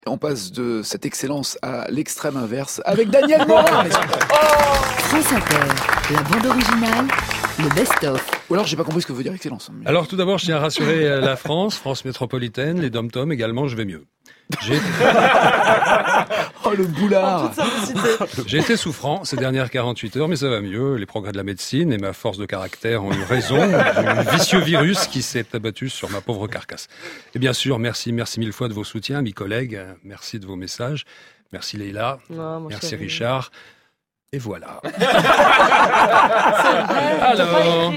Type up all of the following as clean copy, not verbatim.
On passe de cette excellence à l'extrême inverse avec Daniel Morin. France Inter, la bande originale, le best-of. Ou alors j'ai pas compris ce que veut dire excellence. Alors tout d'abord, je tiens à rassurer la France métropolitaine, les dom-toms également, je vais mieux. Oh le boulard. J'ai été souffrant ces dernières 48 heures, mais ça va mieux. Les progrès de la médecine et ma force de caractère ont eu raison du vicieux virus qui s'est abattu sur ma pauvre carcasse. Et bien sûr, merci mille fois de vos soutiens, mes collègues. Merci de vos messages. Merci Leïla. Merci Richard. Et voilà. Alors,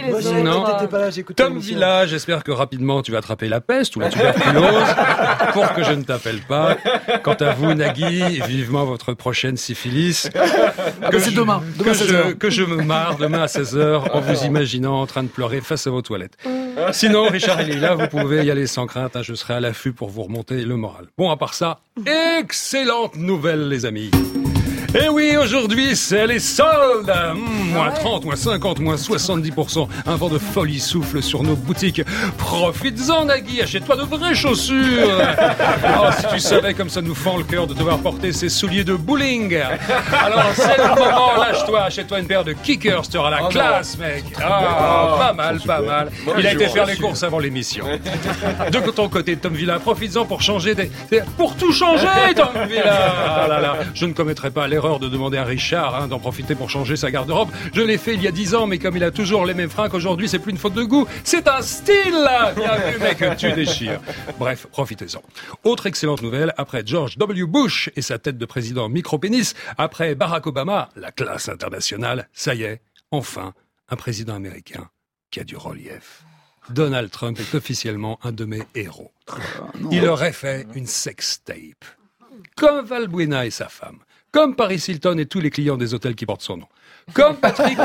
Tom Villa, j'espère que rapidement tu vas attraper la peste ou la tuberculose pour que je ne t'appelle pas. Quant à vous, Nagui, vivement votre prochaine syphilis. C'est demain à 16h. Que je me marre demain à 16h en vous imaginant en train de pleurer face à vos toilettes. Sinon, Richard et Lila, vous pouvez y aller sans crainte. Je serai à l'affût pour vous remonter le moral. Bon, à part ça, excellente nouvelle, les amis. Et oui, aujourd'hui, c'est les soldes. Moins 30, moins 50, moins 70%. Un vent de folie souffle sur nos boutiques. Profites-en, Nagui, achète-toi de vraies chaussures. Oh, si tu savais comme ça nous fend le cœur de devoir porter ces souliers de bowling. Alors, c'est le moment, lâche-toi, achète-toi une paire de kickers, tu auras la classe, mec. Pas mal. Il a été faire les courses avant l'émission. De ton côté, Tom Villa, profites-en pour changer pour tout changer, Tom Villa. Ah là là, je ne commettrai pas l'erreur de demander à Richard d'en profiter pour changer sa garde-robe. Je l'ai fait il y a 10 ans, mais comme il a toujours les mêmes fringues, aujourd'hui c'est plus une faute de goût, c'est un style. Bien vu, mec, tu déchires. Bref, profitez-en. Autre excellente nouvelle, après George W. Bush et sa tête de président micro-pénis, après Barack Obama, la classe internationale, ça y est, enfin, un président américain qui a du relief. Donald Trump est officiellement un de mes héros. Il aurait fait une sextape. Comme Valbuena et sa femme. Comme Paris Hilton et tous les clients des hôtels qui portent son nom. Comme Patrick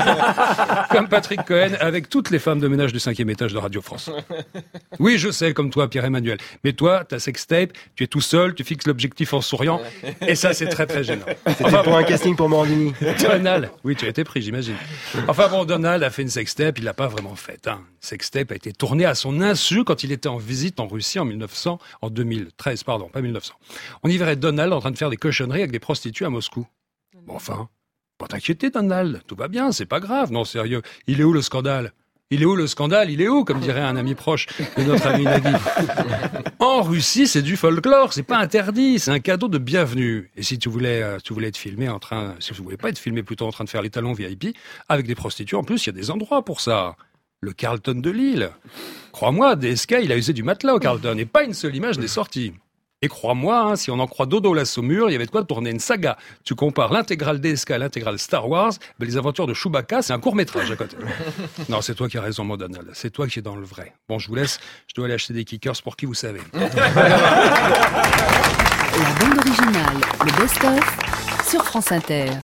Cohen avec toutes les femmes de ménage du 5e étage de Radio France. Oui, je sais, comme toi, Pierre-Emmanuel. Mais toi, ta sextape, tu es tout seul, tu fixes l'objectif en souriant. Et ça, c'est très, très gênant. C'était pour un casting pour Morandini. Donald, oui, tu as été pris, j'imagine. Enfin bon, Donald a fait une sextape, il l'a pas vraiment faite. Une sextape a été tournée à son insu quand il était en visite en Russie en 2013, pardon, pas 1900. On y verrait Donald en train de faire des cochonneries avec des prostituées à Moscou. Bon, enfin... Pas t'inquiéter, Donald. Tout va bien, c'est pas grave. Non, sérieux. Il est où le scandale ? Il est où le scandale ? Il est où, comme dirait un ami proche de notre ami Nagui. En Russie, c'est du folklore, c'est pas interdit, c'est un cadeau de bienvenue. Et si tu voulais être filmé si vous voulez pas être filmé plutôt en train de faire les talons VIP, avec des prostituées, en plus, il y a des endroits pour ça. Le Carlton de Lille. Crois-moi, DSK, il a usé du matelas au Carlton, et pas une seule image n'est sortie. Et crois-moi, si on en croit Dodo la Saumure, il y avait de quoi tourner une saga. Tu compares l'intégrale DSK à l'intégrale Star Wars, les aventures de Chewbacca, c'est un court-métrage à côté. Non, c'est toi qui as raison, mon Donald. C'est toi qui es dans le vrai. Bon, je vous laisse. Je dois aller acheter des kickers pour qui vous savez. La bande originale, le best-of, sur France Inter.